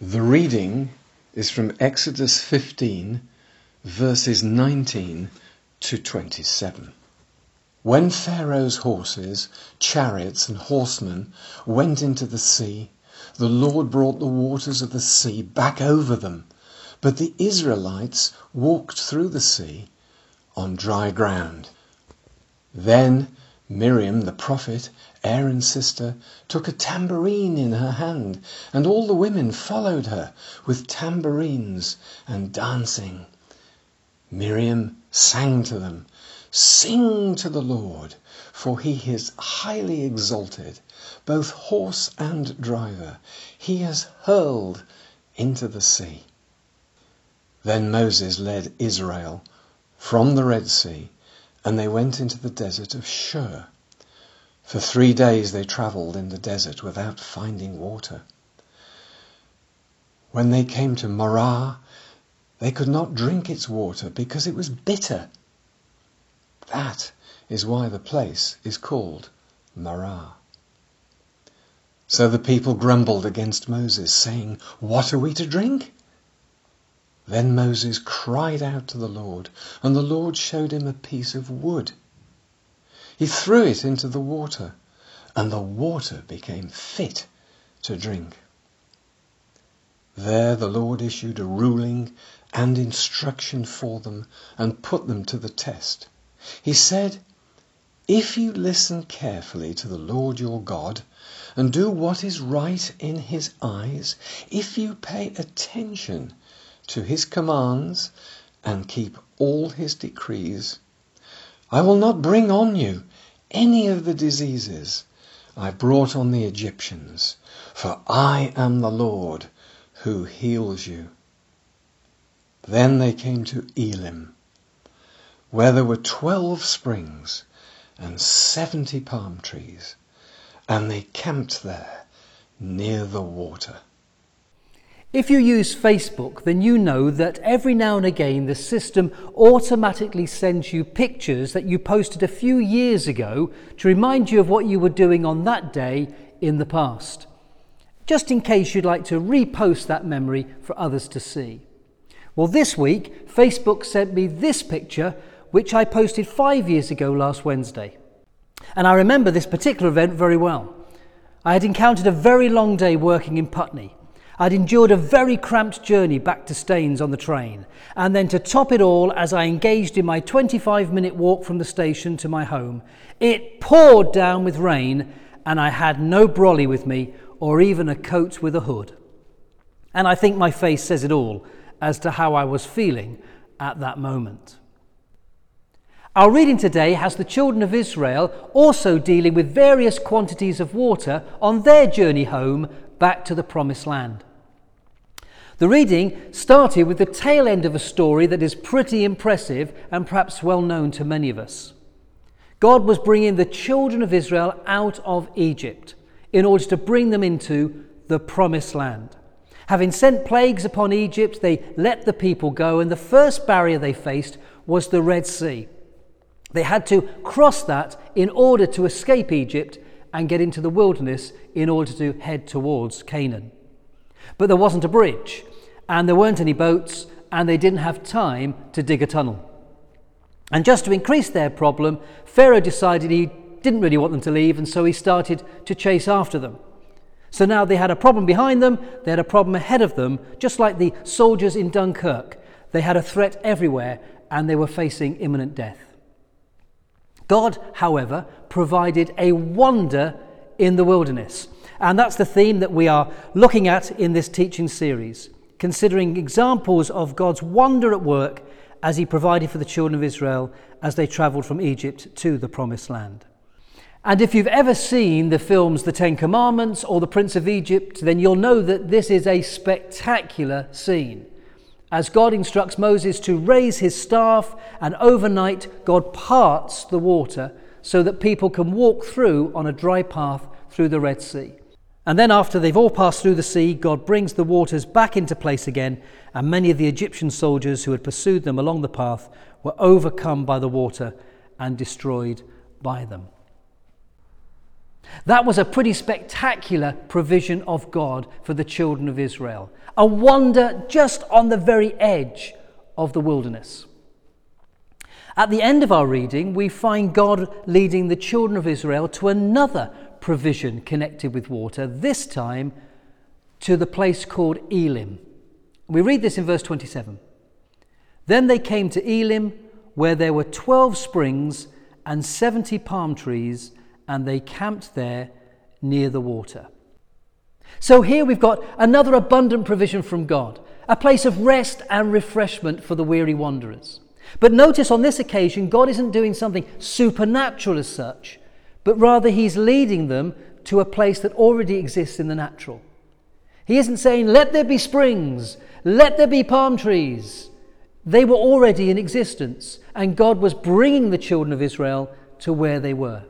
The reading is from Exodus 15, verses 19 to 27. When Pharaoh's horses, chariots and horsemen went into the sea, the Lord brought the waters of the sea back over them, but the Israelites walked through the sea on dry ground. Then Miriam, the prophet, Aaron's sister, took a tambourine in her hand, and all the women followed her with tambourines and dancing. Miriam sang to them, "Sing to the Lord, for he is highly exalted, both horse and driver. He has hurled into the sea." Then Moses led Israel from the Red Sea, and they went into the desert of Shur. For 3 days they travelled in the desert without finding water. When they came to Marah, they could not drink its water because it was bitter. That is why the place is called Marah. So the people grumbled against Moses, saying, "What are we to drink?" Then Moses cried out to the Lord, and the Lord showed him a piece of wood. He threw it into the water, and the water became fit to drink. There the Lord issued a ruling and instruction for them and put them to the test. He said, "If you listen carefully to the Lord your God and do what is right in his eyes, if you pay attention to his commands and keep all his decrees, I will not bring on you any of the diseases I brought on the Egyptians, for I am the Lord who heals you." Then they came to Elim, where there were 12 springs and 70 palm trees, and they camped there near the water. If you use Facebook, then you know that every now and again the system automatically sends you pictures that you posted a few years ago to remind you of what you were doing on that day in the past, just in case you'd like to repost that memory for others to see. Well, this week, Facebook sent me this picture, which I posted 5 years ago last Wednesday. And I remember this particular event very well. I had encountered a very long day working in Putney. I'd endured a very cramped journey back to Staines on the train, and then to top it all, as I engaged in my 25-minute walk from the station to my home, it poured down with rain, and I had no brolly with me or even a coat with a hood. And I think my face says it all as to how I was feeling at that moment. Our reading today has the children of Israel also dealing with various quantities of water on their journey home back to the Promised Land. The reading started with the tail end of a story that is pretty impressive and perhaps well known to many of us. God was bringing the children of Israel out of Egypt in order to bring them into the Promised Land. Having sent plagues upon Egypt, they let the people go, and the first barrier they faced was the Red Sea. They had to cross that in order to escape Egypt and get into the wilderness in order to head towards Canaan. But there wasn't a bridge, and there weren't any boats, and they didn't have time to dig a tunnel. And just to increase their problem, Pharaoh decided he didn't really want them to leave, and so he started to chase after them. So now they had a problem behind them, they had a problem ahead of them, just like the soldiers in Dunkirk. They had a threat everywhere, and they were facing imminent death. God, however, provided a wonder in the wilderness. And that's the theme that we are looking at in this teaching series, considering examples of God's wonder at work as he provided for the children of Israel as they travelled from Egypt to the Promised Land. And if you've ever seen the films The Ten Commandments or The Prince of Egypt, then you'll know that this is a spectacular scene. As God instructs Moses to raise his staff, and overnight God parts the water so that people can walk through on a dry path through the Red Sea. And then after they've all passed through the sea, God brings the waters back into place again, and many of the Egyptian soldiers who had pursued them along the path were overcome by the water and destroyed by them. That was a pretty spectacular provision of God for the children of Israel. A wonder just on the very edge of the wilderness. At the end of our reading, we find God leading the children of Israel to another provision connected with water, this time to the place called Elim. We read this in verse 27. Then they came to Elim, where there were 12 springs and 70 palm trees, and they camped there near the water. So here we've got another abundant provision from God, a place of rest and refreshment for the weary wanderers. But notice on this occasion, God isn't doing something supernatural as such, but rather he's leading them to a place that already exists in the natural. He isn't saying, let there be springs, let there be palm trees. They were already in existence, and God was bringing the children of Israel to where they were.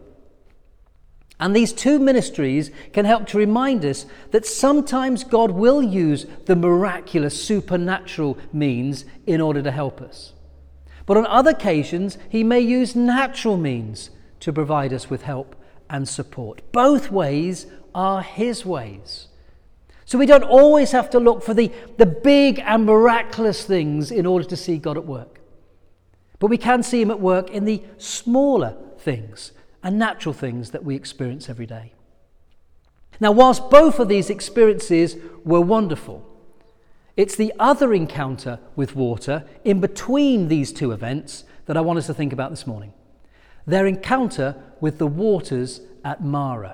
And these two ministries can help to remind us that sometimes God will use the miraculous supernatural means in order to help us. But on other occasions, he may use natural means to provide us with help and support. Both ways are his ways. So we don't always have to look for the big and miraculous things in order to see God at work. But we can see him at work in the smaller things and natural things that we experience every day. Now, whilst both of these experiences were wonderful, it's the other encounter with water in between these two events that I want us to think about this morning. Their encounter with the waters at Marah.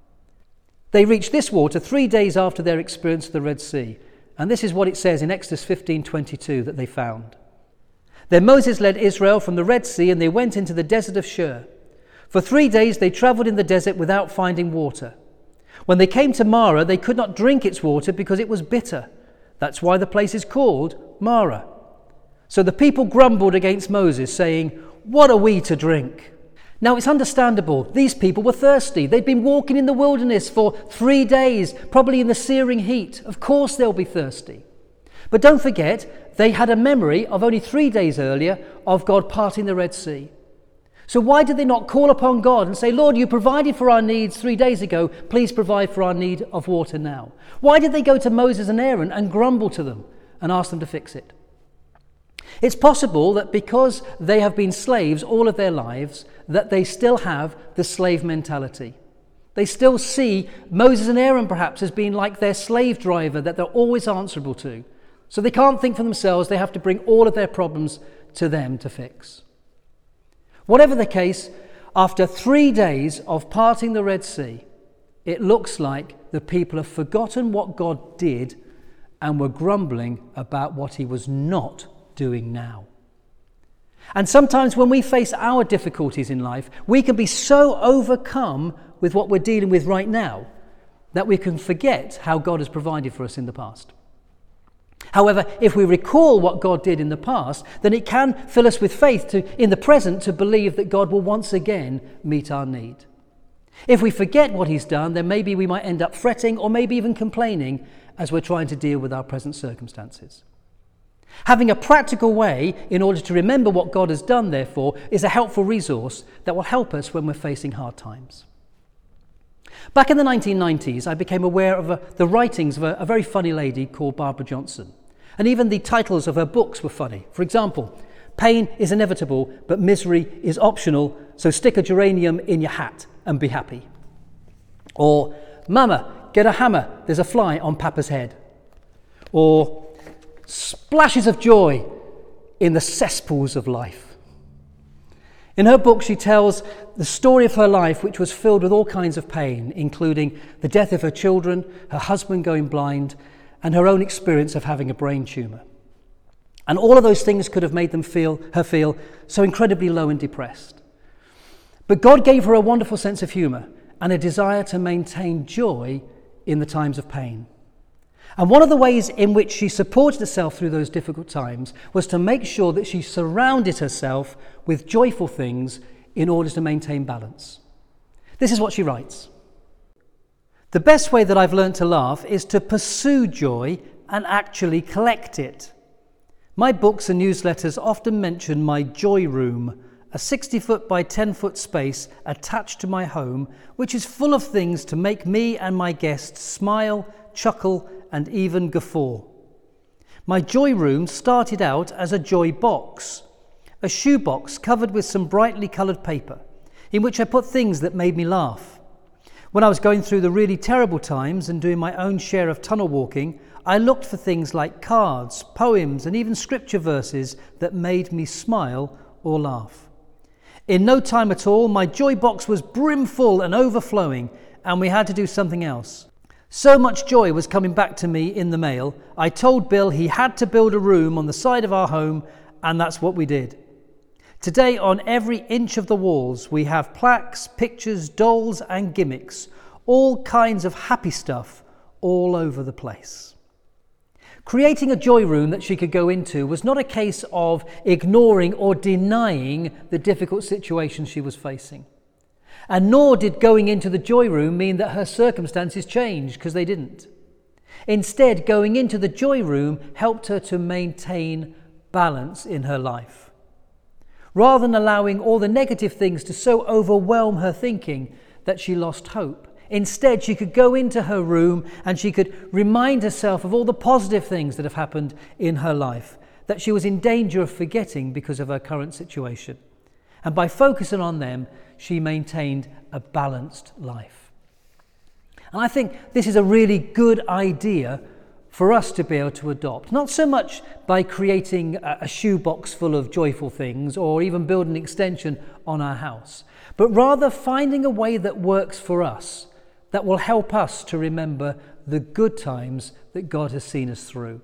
They reached this water 3 days after their experience of the Red Sea. And this is what it says in Exodus 15:22 that they found. Then Moses led Israel from the Red Sea, and they went into the desert of Shur. For 3 days they travelled in the desert without finding water. When they came to Marah, they could not drink its water because it was bitter. That's why the place is called Marah. So the people grumbled against Moses, saying, "What are we to drink?" Now it's understandable. These people were thirsty. They'd been walking in the wilderness for 3 days, probably in the searing heat. Of course they'll be thirsty. But don't forget, they had a memory of only 3 days earlier of God parting the Red Sea. So why did they not call upon God and say, "Lord, you provided for our needs 3 days ago. Please provide for our need of water now"? Why did they go to Moses and Aaron and grumble to them and ask them to fix it? It's possible that because they have been slaves all of their lives, that they still have the slave mentality. They still see Moses and Aaron perhaps as being like their slave driver that they're always answerable to. So they can't think for themselves. They have to bring all of their problems to them to fix. Whatever the case, after 3 days of parting the Red Sea, it looks like the people have forgotten what God did and were grumbling about what he was not doing now. And sometimes when we face our difficulties in life, we can be so overcome with what we're dealing with right now that we can forget how God has provided for us in the past. However, if we recall what God did in the past, then it can fill us with faith in the present to believe that God will once again meet our need. If we forget what he's done, then maybe we might end up fretting or maybe even complaining as we're trying to deal with our present circumstances. Having a practical way in order to remember what God has done, therefore, is a helpful resource that will help us when we're facing hard times. Back in the 1990s, I became aware of the writings of a very funny lady called Barbara Johnson. And even the titles of her books were funny. For example, "Pain is inevitable, but misery is optional, so stick a geranium in your hat and be happy." Or, "Mama, get a hammer, there's a fly on Papa's head." Or, "Splashes of joy in the cesspools of life." In her book, she tells the story of her life, which was filled with all kinds of pain, including the death of her children, her husband going blind, and her own experience of having a brain tumour. And all of those things could have made her feel so incredibly low and depressed. But God gave her a wonderful sense of humour and a desire to maintain joy in the times of pain. And one of the ways in which she supported herself through those difficult times was to make sure that she surrounded herself with joyful things in order to maintain balance. This is what she writes. "The best way that I've learned to laugh is to pursue joy and actually collect it. My books and newsletters often mention my joy room a 60-foot by 10-foot space attached to my home, which is full of things to make me and my guests smile, chuckle, and even guffaw. My joy room started out as a joy box, a shoebox covered with some brightly coloured paper, in which I put things that made me laugh. When I was going through the really terrible times and doing my own share of tunnel walking, I looked for things like cards, poems, and even scripture verses that made me smile or laugh. In no time at all, my joy box was brimful and overflowing, and we had to do something else. So much joy was coming back to me in the mail, I told Bill he had to build a room on the side of our home, and that's what we did. Today, on every inch of the walls, we have plaques, pictures, dolls, and gimmicks, all kinds of happy stuff all over the place. Creating a joy room that she could go into was not a case of ignoring or denying the difficult situation she was facing. And nor did going into the joy room mean that her circumstances changed, because they didn't. Instead, going into the joy room helped her to maintain balance in her life. Rather than allowing all the negative things to so overwhelm her thinking that she lost hope, instead, she could go into her room and she could remind herself of all the positive things that have happened in her life, that she was in danger of forgetting because of her current situation. And by focusing on them, she maintained a balanced life. And I think this is a really good idea for us to be able to adopt, not so much by creating a shoebox full of joyful things or even build an extension on our house, but rather finding a way that works for us, that will help us to remember the good times that God has seen us through.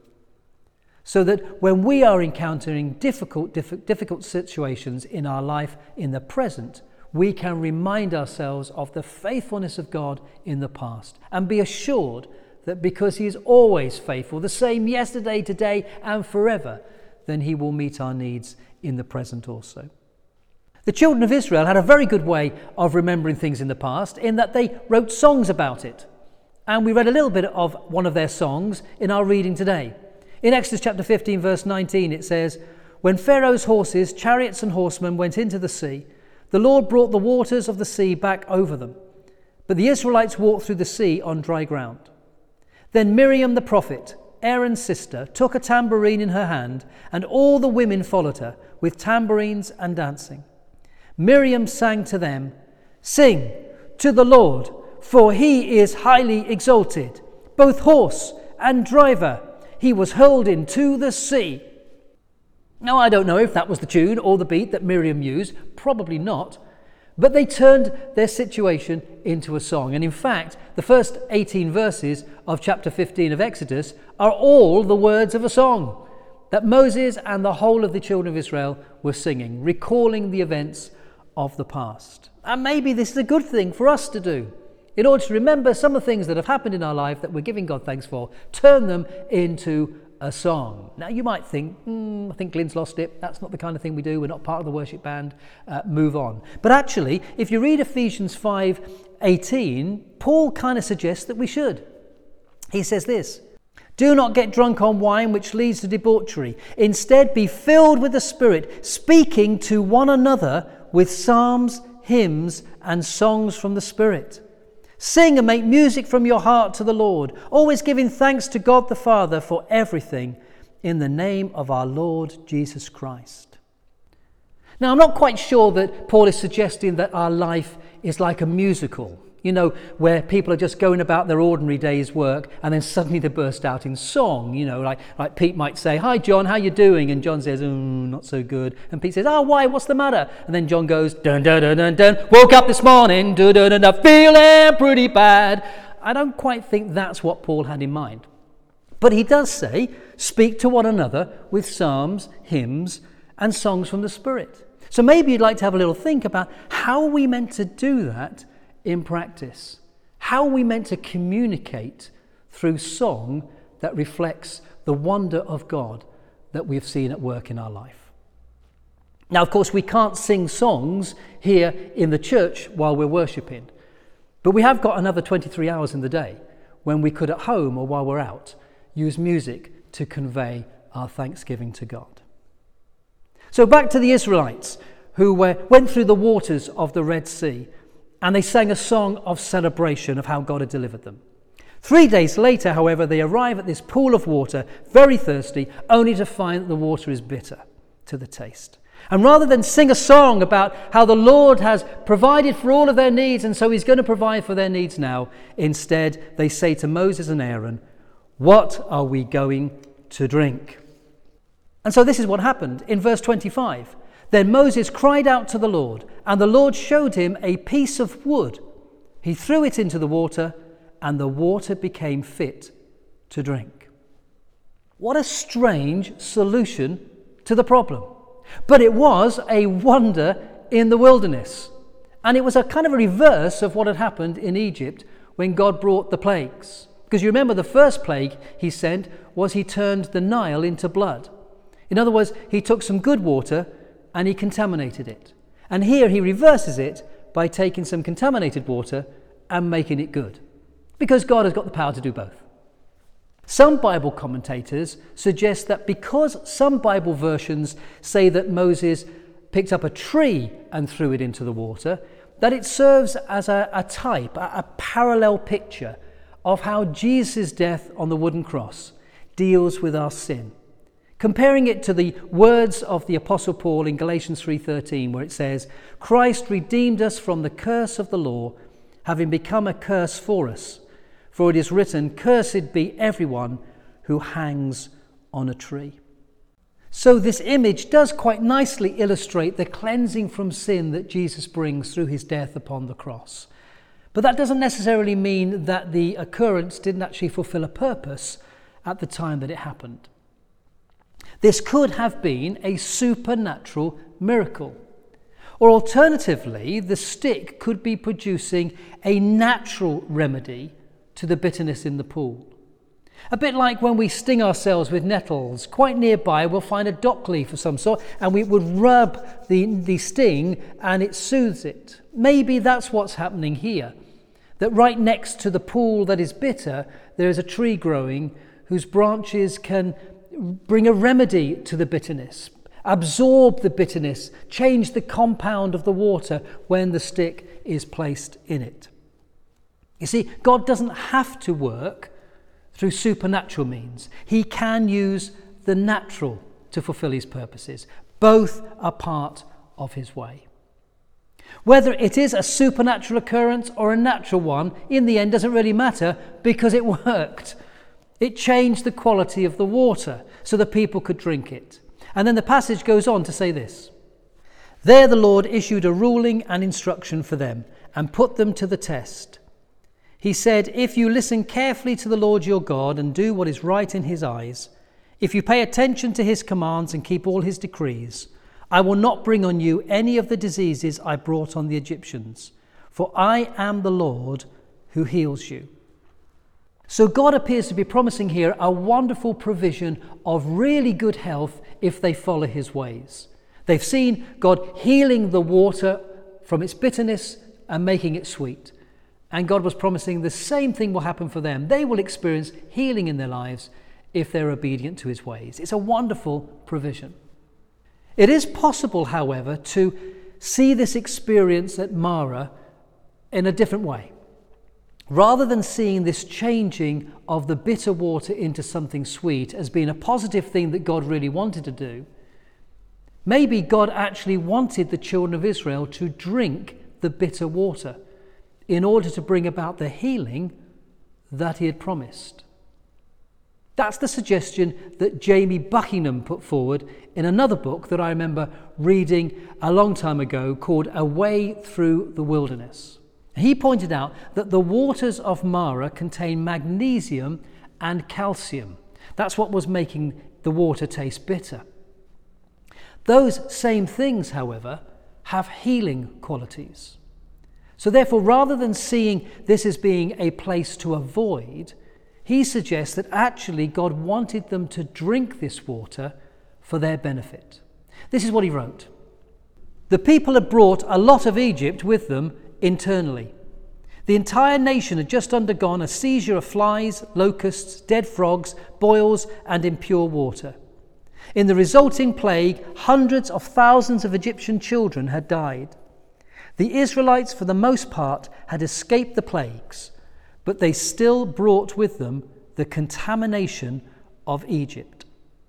So that when we are encountering difficult situations in our life in the present, we can remind ourselves of the faithfulness of God in the past and be assured that because he is always faithful, the same yesterday, today, and forever, then he will meet our needs in the present also. The children of Israel had a very good way of remembering things in the past in that they wrote songs about it. And we read a little bit of one of their songs in our reading today. In Exodus chapter 15, verse 19, it says, "When Pharaoh's horses, chariots and horsemen went into the sea, the Lord brought the waters of the sea back over them. But the Israelites walked through the sea on dry ground. Then Miriam the prophet, Aaron's sister, took a tambourine in her hand, and all the women followed her with tambourines and dancing. Miriam sang to them, 'Sing to the Lord, for he is highly exalted. Both horse and driver he was hurled into the sea.'" Now, I don't know if that was the tune or the beat that Miriam used, probably not, but they turned their situation into a song. And in fact, the first 18 verses of chapter 15 of Exodus are all the words of a song that Moses and the whole of the children of Israel were singing, recalling the events of the past. And maybe this is a good thing for us to do. In order to remember some of the things that have happened in our life that we're giving God thanks for, turn them into a song. Now you might think, I think Glyn's lost it. That's not the kind of thing we do. We're not part of the worship band. Move on. But actually, if you read Ephesians 5:18, Paul kind of suggests that we should. He says this, "Do not get drunk on wine, which leads to debauchery. Instead, be filled with the Spirit, speaking to one another with psalms, hymns, and songs from the Spirit. Sing and make music from your heart to the Lord, always giving thanks to God the Father for everything in the name of our Lord Jesus Christ." Now, I'm not quite sure that Paul is suggesting that our life is like a musical, where people are just going about their ordinary day's work and then suddenly they burst out in song, like Pete might say, "Hi John, how you doing?" And John says, "Not so good." And Pete says, "Oh, why? What's the matter?" And then John goes, "Dun dun dun dun dun, woke up this morning, dun dun dun dun, feeling pretty bad." I don't quite think that's what Paul had in mind. But he does say, speak to one another with psalms, hymns, and songs from the Spirit. So maybe you'd like to have a little think about how are we meant to do that in practice? How are we meant to communicate through song that reflects the wonder of God that we've seen at work in our life? Now, of course, we can't sing songs here in the church while we're worshipping, but we have got another 23 hours in the day when we could at home or while we're out use music to convey our thanksgiving to God. So back to the Israelites, who went through the waters of the Red Sea, and they sang a song of celebration of how God had delivered them. 3 days later, however, they arrive at this pool of water, very thirsty, only to find that the water is bitter to the taste. And rather than sing a song about how the Lord has provided for all of their needs and so he's going to provide for their needs now, instead they say to Moses and Aaron, "What are we going to drink?" And so this is what happened in verse 25. Then Moses cried out to the Lord, and the Lord showed him a piece of wood. He threw it into the water, and the water became fit to drink. What a strange solution to the problem. But it was a wonder in the wilderness. And it was a kind of a reverse of what had happened in Egypt when God brought the plagues. Because you remember the first plague he sent was he turned the Nile into blood. In other words, he took some good water and he contaminated it. And here he reverses it by taking some contaminated water and making it good. Because God has got the power to do both. Some Bible commentators suggest that because some Bible versions say that Moses picked up a tree and threw it into the water, that it serves as a type, a parallel picture of how Jesus' death on the wooden cross deals with our sin. Comparing it to the words of the Apostle Paul in Galatians 3:13, where it says, "Christ redeemed us from the curse of the law, having become a curse for us. For it is written, 'Cursed be everyone who hangs on a tree.'" So this image does quite nicely illustrate the cleansing from sin that Jesus brings through his death upon the cross. But that doesn't necessarily mean that the occurrence didn't actually fulfill a purpose at the time that it happened. This could have been a supernatural miracle. Or alternatively, the stick could be producing a natural remedy to the bitterness in the pool. A bit like when we sting ourselves with nettles, quite nearby we'll find a dock leaf of some sort and we would rub the sting and it soothes it. Maybe that's what's happening here. That right next to the pool that is bitter, there is a tree growing whose branches can bring a remedy to the bitterness, absorb the bitterness, change the compound of the water when the stick is placed in it. You see, God doesn't have to work through supernatural means. He can use the natural to fulfill his purposes. Both are part of his way. Whether it is a supernatural occurrence or a natural one, in the end doesn't really matter because it worked. It changed the quality of the water so the people could drink it. And then the passage goes on to say this. There the Lord issued a ruling and instruction for them and put them to the test. He said, "If you listen carefully to the Lord your God and do what is right in his eyes, if you pay attention to his commands and keep all his decrees, I will not bring on you any of the diseases I brought on the Egyptians, for I am the Lord who heals you." So God appears to be promising here a wonderful provision of really good health if they follow his ways. They've seen God healing the water from its bitterness and making it sweet. And God was promising the same thing will happen for them. They will experience healing in their lives if they're obedient to his ways. It's a wonderful provision. It is possible, however, to see this experience at Marah in a different way. Rather than seeing this changing of the bitter water into something sweet as being a positive thing that God really wanted to do, maybe God actually wanted the children of Israel to drink the bitter water in order to bring about the healing that he had promised. That's the suggestion that Jamie Buckingham put forward in another book that I remember reading a long time ago called A Way Through the Wilderness. He pointed out that the waters of Marah contain magnesium and calcium. That's what was making the water taste bitter. Those same things, however, have healing qualities. So therefore, rather than seeing this as being a place to avoid, he suggests that actually God wanted them to drink this water for their benefit. This is what he wrote. The people had brought a lot of Egypt with them internally. The entire nation had just undergone a seizure of flies, locusts, dead frogs, boils, and impure water. In the resulting plague, hundreds of thousands of Egyptian children had died. The Israelites, for the most part, had escaped the plagues, but they still brought with them the contamination of Egypt.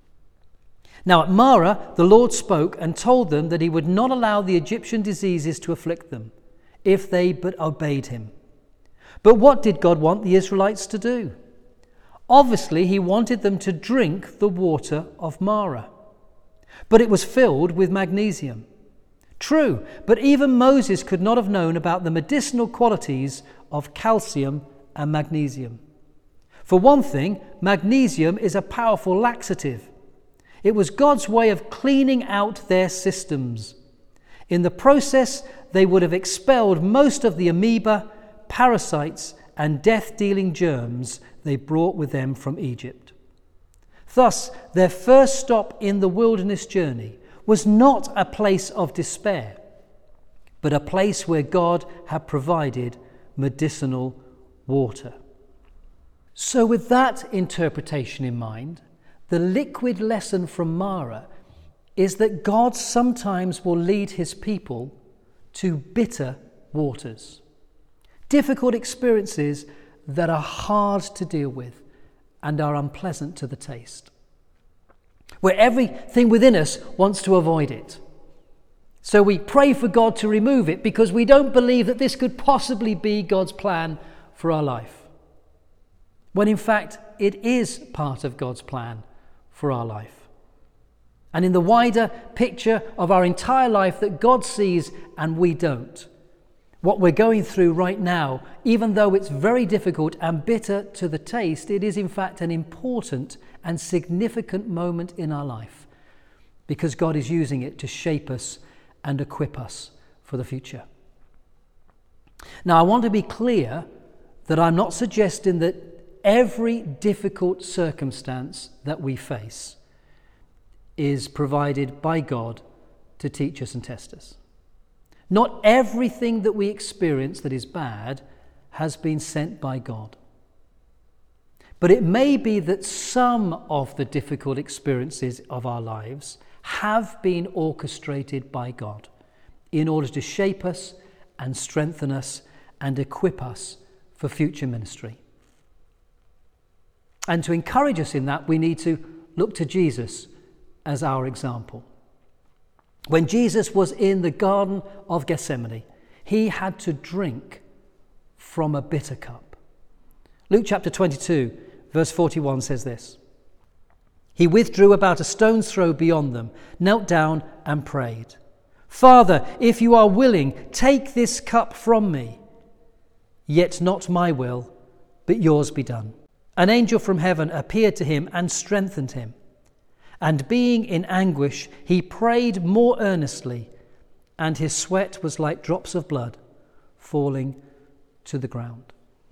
Now at Marah, the Lord spoke and told them that he would not allow the Egyptian diseases to afflict them, if they but obeyed him. But what did God want the Israelites to do? Obviously, he wanted them to drink the water of Marah, but it was filled with magnesium. True, but even Moses could not have known about the medicinal qualities of calcium and magnesium. For one thing, magnesium is a powerful laxative. It was God's way of cleaning out their systems. In the process, they would have expelled most of the amoeba, parasites, and death-dealing germs they brought with them from Egypt. Thus, their first stop in the wilderness journey was not a place of despair, but a place where God had provided medicinal water. So with that interpretation in mind, the liquid lesson from Marah is that God sometimes will lead his people to bitter waters, difficult experiences that are hard to deal with and are unpleasant to the taste, where everything within us wants to avoid it. So we pray for God to remove it because we don't believe that this could possibly be God's plan for our life, when in fact it is part of God's plan for our life. And in the wider picture of our entire life that God sees and we don't, what we're going through right now, even though it's very difficult and bitter to the taste, it is in fact an important and significant moment in our life because God is using it to shape us and equip us for the future. Now, I want to be clear that I'm not suggesting that every difficult circumstance that we face is provided by God to teach us and test us. Not everything that we experience that is bad has been sent by God. But it may be that some of the difficult experiences of our lives have been orchestrated by God in order to shape us and strengthen us and equip us for future ministry. And to encourage us in that, we need to look to Jesus as our example. When Jesus was in the Garden of Gethsemane, he had to drink from a bitter cup. Luke chapter 22, verse 41 says this: He withdrew about a stone's throw beyond them, knelt down and prayed, Father, if you are willing, take this cup from me. Yet not my will, but yours be done. An angel from heaven appeared to him and strengthened him. And being in anguish, he prayed more earnestly, and his sweat was like drops of blood falling to the ground.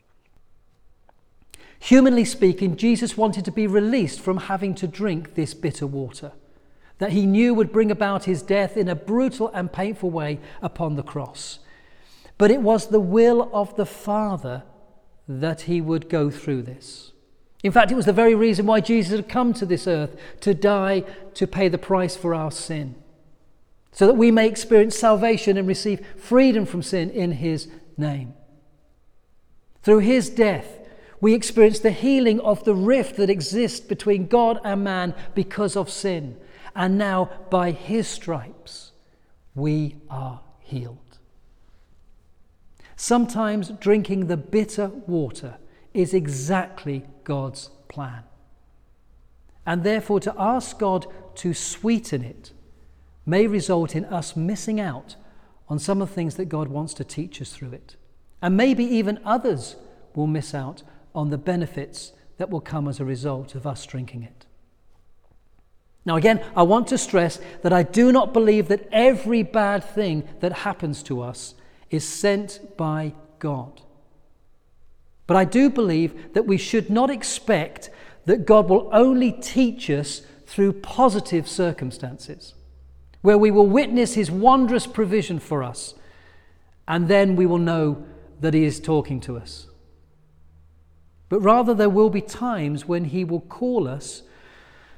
Humanly speaking, Jesus wanted to be released from having to drink this bitter water that he knew would bring about his death in a brutal and painful way upon the cross. But it was the will of the Father that he would go through this. In fact, it was the very reason why Jesus had come to this earth, to die, to pay the price for our sin, so that we may experience salvation and receive freedom from sin in his name. Through his death, we experience the healing of the rift that exists between God and man because of sin. And now, by his stripes, we are healed. Sometimes drinking the bitter water is exactly God's plan. And therefore, to ask God to sweeten it may result in us missing out on some of the things that God wants to teach us through it. And maybe even others will miss out on the benefits that will come as a result of us drinking it. Now again, I want to stress that I do not believe that every bad thing that happens to us is sent by God. But I do believe that we should not expect that God will only teach us through positive circumstances, where we will witness his wondrous provision for us, and then we will know that he is talking to us. But rather, there will be times when he will call us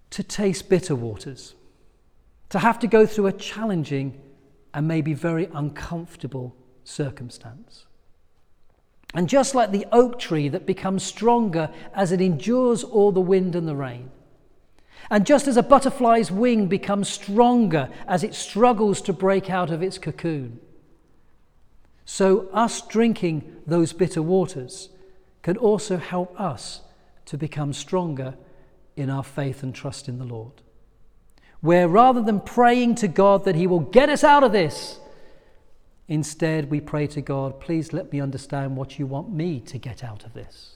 to taste bitter waters, to have to go through a challenging and maybe very uncomfortable circumstance. And just like the oak tree that becomes stronger as it endures all the wind and the rain, and just as a butterfly's wing becomes stronger as it struggles to break out of its cocoon, so us drinking those bitter waters can also help us to become stronger in our faith and trust in the Lord. Where rather than praying to God that he will get us out of this, instead we pray to God, please let me understand what you want me to get out of this.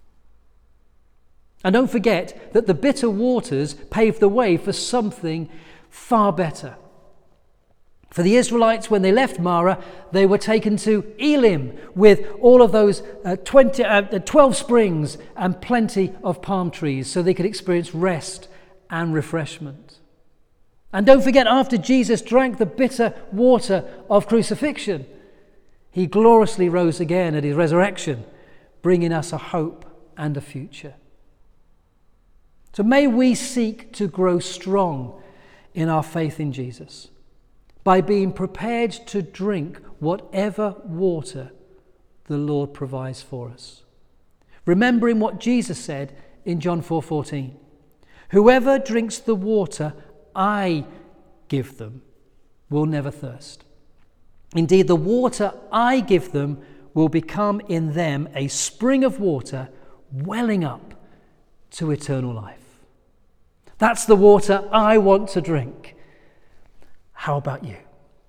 And don't forget that the bitter waters paved the way for something far better. For the Israelites, when they left Marah, they were taken to Elim with all of those 12 springs and plenty of palm trees so they could experience rest and refreshment. And don't forget, after Jesus drank the bitter water of crucifixion, he gloriously rose again at his resurrection, bringing us a hope and a future. So may we seek to grow strong in our faith in Jesus by being prepared to drink whatever water the Lord provides for us. Remembering what Jesus said in John 4:14, whoever drinks the water I give them will never thirst. Indeed, the water I give them will become in them a spring of water welling up to eternal life. That's the water I want to drink. How about you?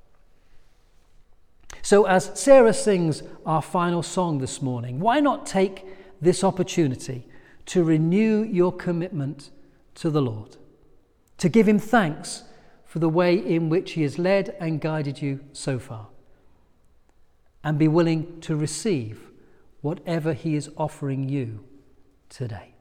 So as Sarah sings our final song this morning, why not take this opportunity to renew your commitment to the Lord, to give him thanks for the way in which he has led and guided you so far, and be willing to receive whatever he is offering you today.